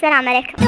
السلام عليكم.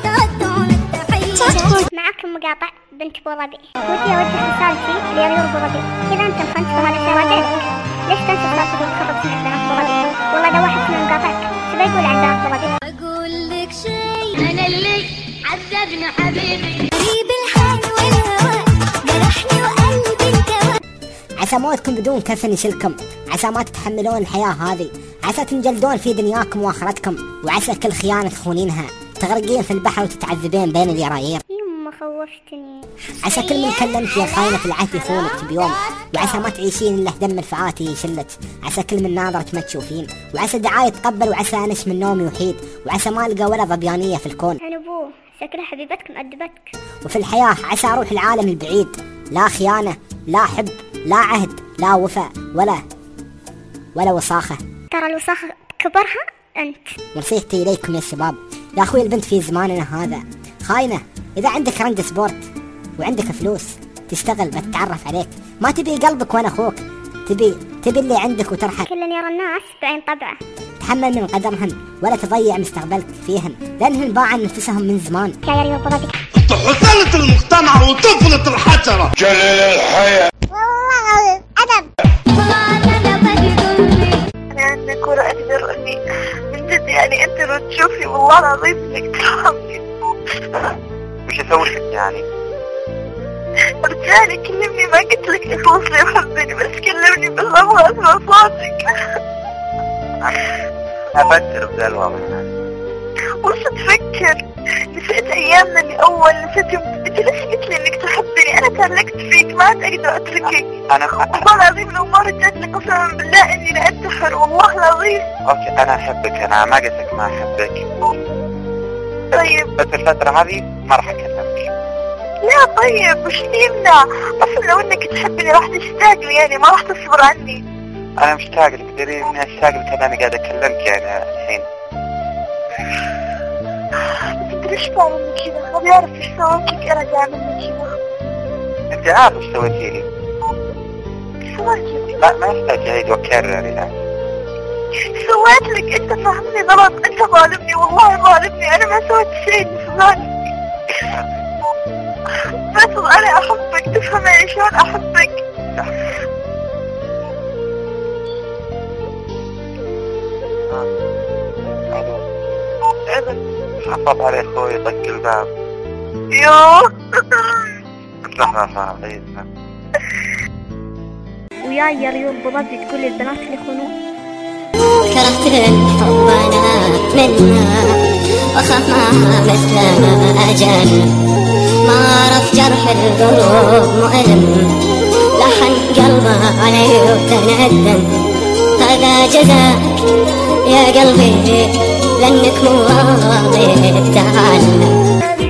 معكم مقاطع بنت ابو ظبي. ودي اوجه رسالتي لريور ابو ظبي. اذا انت فهمت فهذا شيء راجعك، ليش تنسى صوتك وتخرج من بنات ابو ظبي؟ والله ده واحد من مقاطعك شو بيقول عن بنات ابو ظبي؟ اقول لك شيء، انا اللي عذبنا حبيبي غريب الحال والهوى جرحني وقلبي انكوى. عسى موتكم بدون كفن يشلكم، عسى ما تتحملون الحياة هذه، عسى تنجلدون في دنياكم واخرتكم، وعسى كل خيانة تخونينها تغرقين في البحر وتتعذبين بين اليرايير. يما خوفتني. عسى كل من كلمك يا خاينة العهد يخونك بيوم، وعسى ما تعيشين الا دم الفعاتي يشلك، عسى كل من ناظرك ما تشوفين، وعسى دعاء يتقبل، وعسى انس من نومي وحيد، وعسى ما القى ولا ظبيانية في الكون. عن ابوه شكلها حبيبتك مأدبتك. وفي الحياة عسى اروح العالم البعيد، لا خيانة لا حب لا عهد لا وفاء ولا وصاخة. ترى الوساخة كبرها انت. نصيحتي اليكم يا شباب، يا اخوي البنت في زماننا هذا خاينة. اذا عندك رند سبورت وعندك فلوس تشتغل بتتعرف عليك، ما تبي قلبك وانا اخوك، تبي اللي عندك وترحل. كل يرى الناس بعين طبعه. تحمل من قدرهن ولا تضيع مستقبلك فيهن، لانهن باعن نفسهم من زمان. يا ريور ابو ظبي حصلت المقتنع وطفلت الحشرة جلل الحياة. والله ادب. أنا أقول أقدر أني من جد يعني أنت لو تشوفي والله العظيم إنك ترحمني. وش أسوي لك يعني؟ رجالي كلمني، ما قلت لك إخلص لي وحبني، بس كلمني بالله ما أسمع صوتك. أفكر بذا الوضع يعني. وش تفكر؟ نسيت أيامنا اللي أول، نسيت يوم أنت ليش قلت لي إنك تحبني؟ أنا تعلقت فيك ما أقدر أتركك. والله العظيم لو ما رجعت لك قسما بالله إني لأنتحر والله العظيم. أوكي أنا أحبك، أنا ما قلتلك ما أحبك. طيب بس الفترة هذه ما راح أكلمك. لا طيب وش يمنع؟ أصلا لو إنك تحبني راح تشتاق لي يعني، ما راح تصبر عني. أنا مشتاق لك، دليل إني أشتاق لك أنا قاعد أكلمك يعني الحين. أنت ليش تعمل كذا؟ ما بعرف إيش سويت لك أنا تعمل كذا. أنت عارف إيش سويتي لي؟ سويت لك؟ ما يحتاج أعيد وأكرر يعني. سويت لك، أنت فهمني غلط، أنت ظالمني والله ظالمني، أنا ما سويت شيء ظالمني. بس أنا أحبك، تفهم يعني شلون أحبك؟ حفظ علي أخوي طق الباب. يوه لحظة وياي يا ريور ابو ظبي تقول للبنات اللي يخونون. كرهت الحب انا منها واخاف ما مثل اجل، ما عرف جرح القلوب مؤلم، لحن قلبه علي وتندم. هذا جزاك يا قلبي لانك مو راضي تتعلم.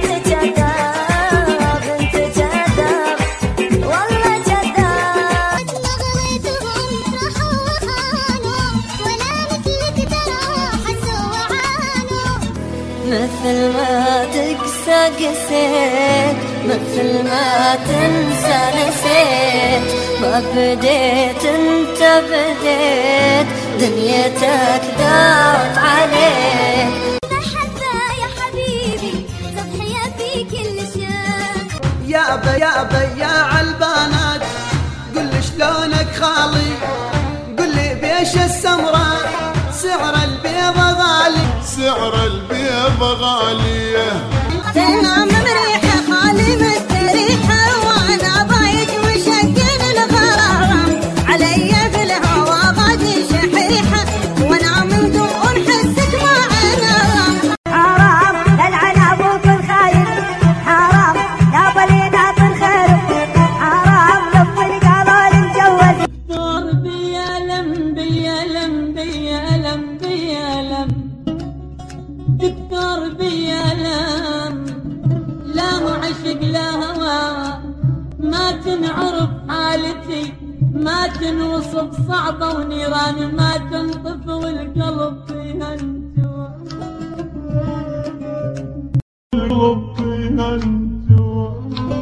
مثل ما تقسى قسيت، مثل ما تنسى نسيت، ما بديت انت بديت، دنيتك دارت عليك. محبة يا حبيبي تضحية في كل شيء. يا عالبنات قل شلونك خالي، قل لي بيش السمراء سعر البيض غالي، سعر البيض غالية. تنام مريحة خالي مستريحة، وانا ضايق وشقين الغرام علي بالهوى غادي شحيحة، وانا من دون حسك ما انام. حرام تلعن ابوك الخايب، حرام يا بليدات الخير، حرام لف القرار مجوز. دور بيالم بيالم بيالم بيالم، دكتور بيالم، لا معشق لا هوى، ما تنعرف حالتي، ما تنوصف صعبة ونيران ما تنطف والقلب فيها انجوى. القلب فيها انجوى.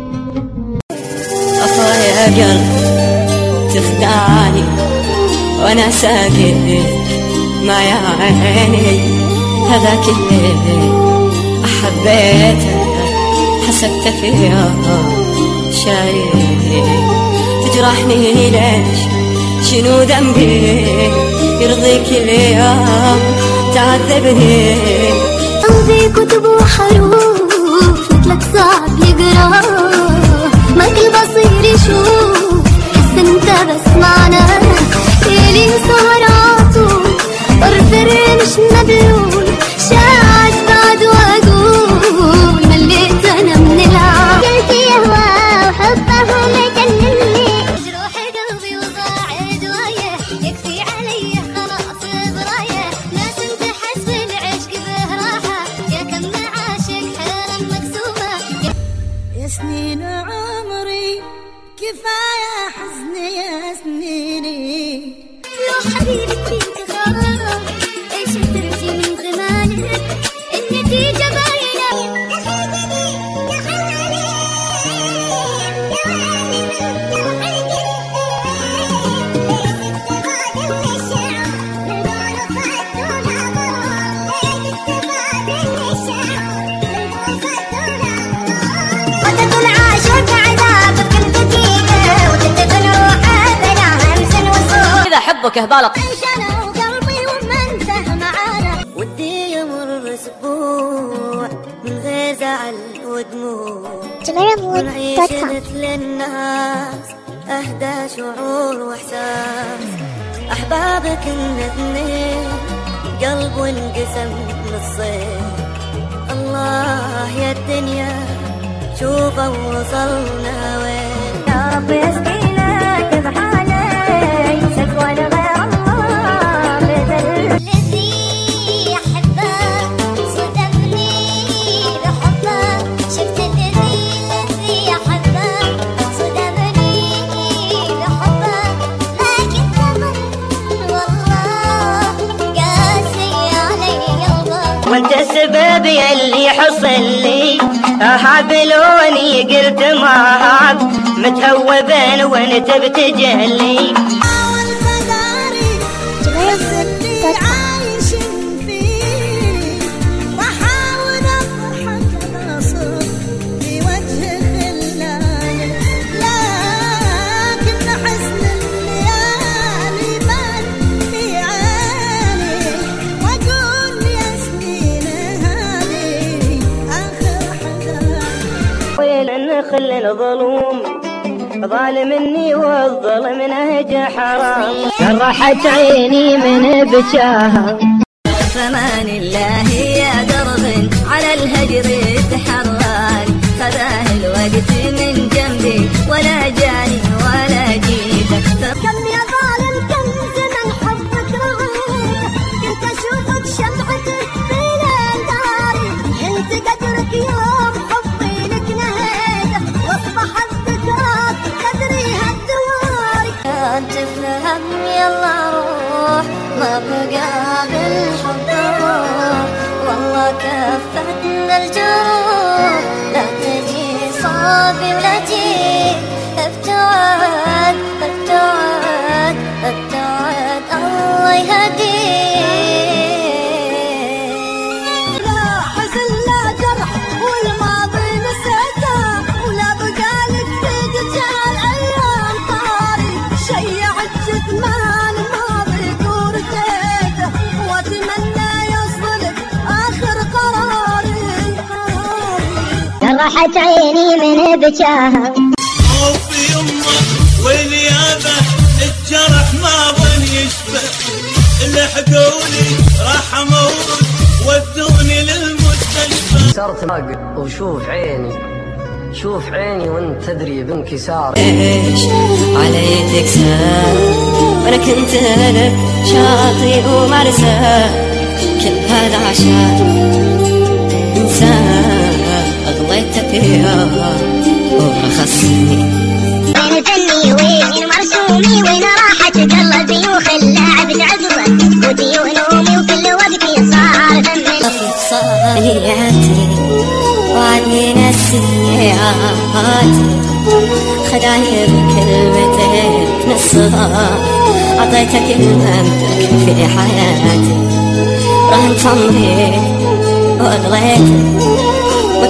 أفا يا قلب تخدعني وانا ساقي ما يا عيني هذاك الليل حبيته حسبت فيها شايف تجرحني ليش شنو ذنبي يرضيك اليوم تعذبني قلبي كتب وحروف مثلك صعب يقرا ما كل بصير يشوف بس انت بس معنا ليلي سهراته طرفري مش مبلول شاعد بعد واقول مليت انا من العاب قلت يهوى وحبه مجنني جروح قلبي وضاعد وياه يكفي علي خلاص برايه لازم تحس بالعشق به راحه يا كم عاشق حيرة مكسومه يا سنين عمري كفايه حزني يا سنيني لو حبيبي فيك غرام ايش ترجي من زمانك النتيجة باينة وتكون عاشق عذاب بكل دقيقة وتتبن روحه بلا همس وصول إذا حبك اهبالك عيشنا وقلبي ومنته معانا ودي يمر اسبوع من غير زعل ودموع جميلة.com مثل الناس اهدى شعور واحساس احبابك الاثنين قلب وانقسم نصين الله يا الدنيا شوفوا وصلنا وين يا رب يسقيناك بحالي شكوى لغير الله مثل الذي أحبه صدمني بحبه شفت الذي أحبه صدمني بحبه لكن ثمن والله قاسي علي قلبه وانت السبب يلي حصل لي حابلوني قلت ما هاب متهوبين وانت بتجلي جميلة.com عايشين فيه واحاول اضحك ناصر في وجه خلاني لكن حزن الليالي بان في عيني واقول يا سنين هذه اخر حزاني وين النخل ظلوم ظالمني والظلم نهج حرام جرحت عيني من بجاها فمان الله يا درب على الهجر تحراني خذاه الوقت من جنبي ولا جاني ولا جيتك كم يا ظالم كم زمن حبك رغيت كنت اشوفك شمعتك في ليل داري انت قدرك يوم حبي لك نهيت واصبحت ذكرات تدري هالدواري كانت تفهم يلا روح ما بقى بالحب روح والله كفتنا الجروح لا تجي صافي ولا تجي ابتعد ابتعد ابتعد الله يهديك لا حزن لا جرح والماضي نسيته ولا بقالك ترجع الايام طاري شيعت جثمان ماضيك ورثيته واتمنى يصلك اخر قراري جرحت عيني من بجاها خوفي يمه واليابه الجرح ما ظن يشبه لحقوني راح اموت ودوني للمستشفى صرت راقد وشوف عيني شوف عيني وانت تدري بانكسار ايش علي تكسر وانا كنت لك شاطئ ومرسى كل هذا عشان انسان اغليت فيها ورخصني وين فني وين مرسومي وين راحت قلبي وخلى عبد عقبه ودي ونومي وكل وقتي صار ذنبي صالياتي وعني نسياتي خدايا بكلمتين نصها عطيتك المملك في حياتي رهنت عمري وأغليت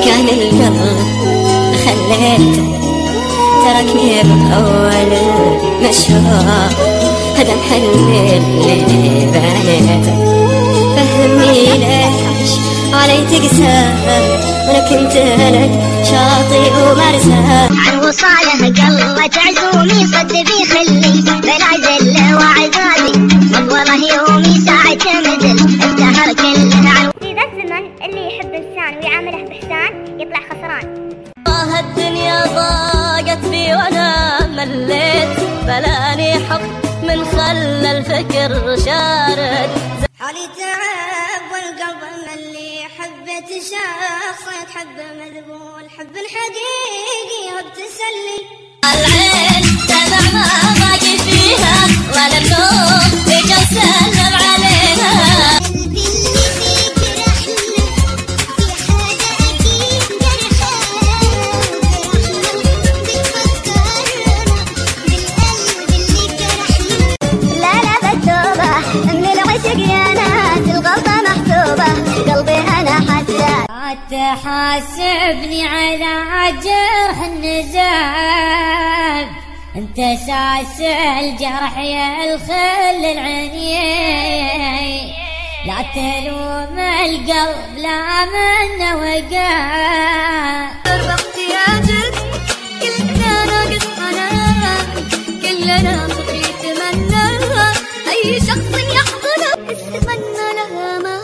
كان القلب خليته تركني بأول المشوار، هدم حلمي اللي بنيته. فهمني ليش علي تقسى وانا كنت لك شاطئ ومرسى. عن وصاله قلت عزومي صد بيخلي بالعزل وعذابي والله يومي ساعة مدل الدهر كله عن. في ذا الزمن اللي يحب انسان ويعامله باحسان يطلع خسران. الدنيا ضاقت بي وانا مليت، بلاني حب من خلى الفكر شارد. حالي تعب والقلب ملي، حبيت شخص يتحب مذبول حب حقيقي وبتسلي. العين تدع ما باقي فيها ولا النوم يجي يسلم علينا. تحاسبني على جرح النزاف، انت ساس الجرح يا الخل العينين. لا تلوم القلب لا منه وقاف. ربحت يا جد كلنا ناقص حنان، كلنا صدقي يتمنى اي شخص يحضنه يتمنى لها ما.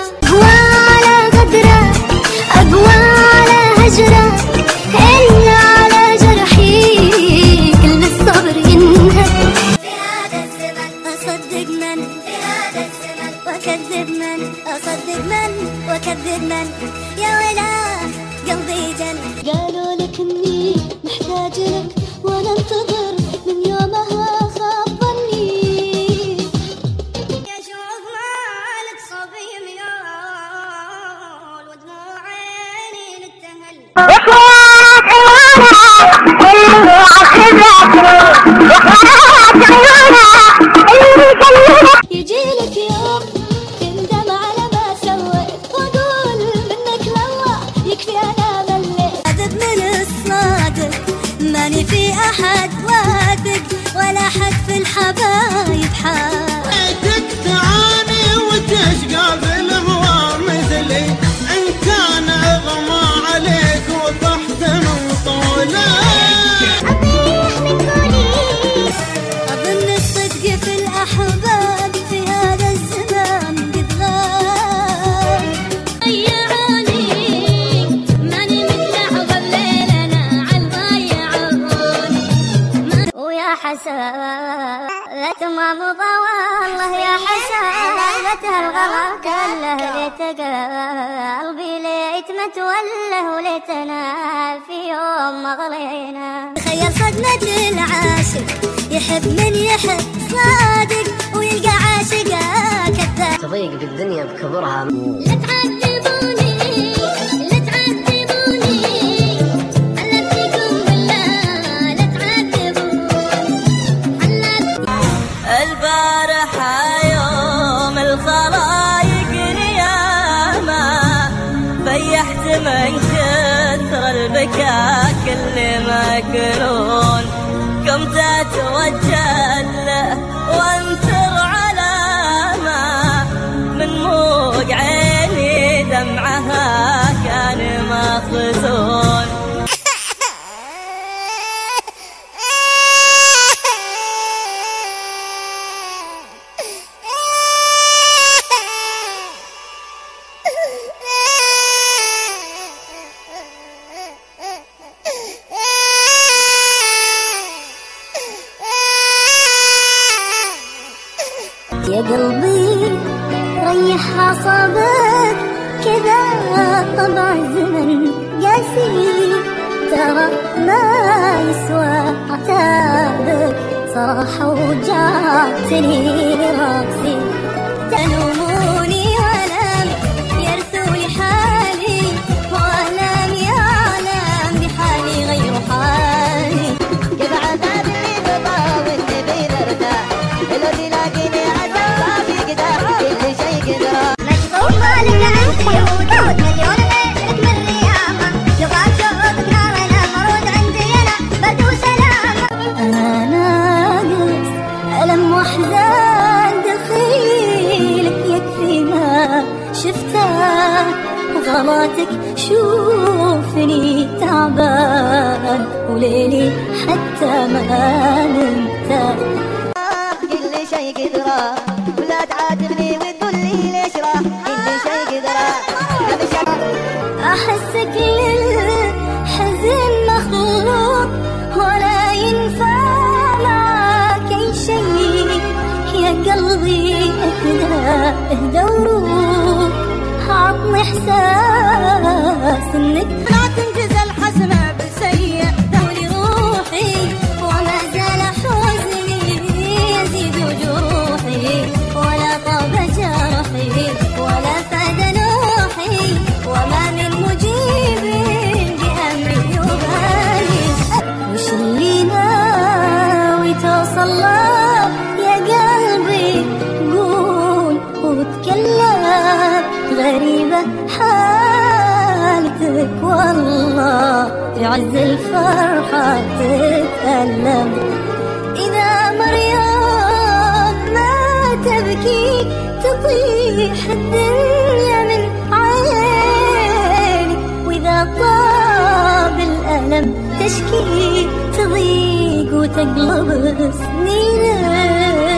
أقوى على هجرة إلا على جرحي كل الصبر ينهد. في هذا الزمن أصدق من، في هذا الزمن وأكذب من، أصدق من وأكذب من. يا ويلا قلبي جن. قالوا لك إني محتاج لك وأنا انتظر من يومها خاب ظني. يا شوف مالك صبي ميول ودموع عيني للتهل. يجيلك يوم تندم على ما سويت واقول منك لله يكفي انا مليت. صادق من الصادق ماني في احد واثق ولا حد في الحبايب حال. بيتك تعاني وتشقى بالهوى مثلي، ان كان اغمى عليك وطحت من طوله. اظن الصدق في الاحباب في هذا الزمان قد غاب. ضيعوني ماني متلعبه بليلنا عالضيعوني. ويا حسرة ما مضى والله يا حسرة الغرام كله ليت قلبي ليت ما توله وليتنا في يوم ما غلينا. تخيل صدمة العاشق يحب من يحب صادق ويلقى عاشقه كذاب. تضيق بالدنيا بكبرها. لا تعذبوني لا تعذبوني علمتكم بالله لا تعذبوني. البارحة يوم الخلايق نيامة فيحت من كثر البكاء كل ما يكلون. قمت اتوجه له وانثر علامة من موج عيني دمعها كان مخزون. يا قلبي ريح أعصابك كذا طبع الزمن قاسي ترى ما يسوى عتابك صراحة وجعتني راسي. تلوموني وألام يرثوا لي حالي وألامي أعلام بحالي غير حالي. كيف عذابي بضاوي تبي ارتاح لو تلاقيني عذاب في قدر كل شيء قدره. مشغول مالك عنك وجود مليون ليلك من رياضة صلاتك شوفني تعبان وليلي حتى ما نمت. كل شي قدره ولا تعاتبني وتقولي ليش راه كل شي قدره. أحسك للحزن مخلوق ولا ينفع معك أي شيء يا قلبي اهدى وروح عطني إحساس إنك لا تنجز الحزمة بسيء دولي روحي وما زال حزني يزيد جروحي ولا طاب جرحي ولا فاد نوحي وما من مجيب بأمري يبالي. وش اللي ناوي توصل له يا قلبي قول وتكلم. غريبة حالتك والله يعز الفرحة تتألم. إذا مريم ما تبكي تطيح الدنيا من عيني وإذا طاب الألم تشكي تضيق وتقلب سنينك.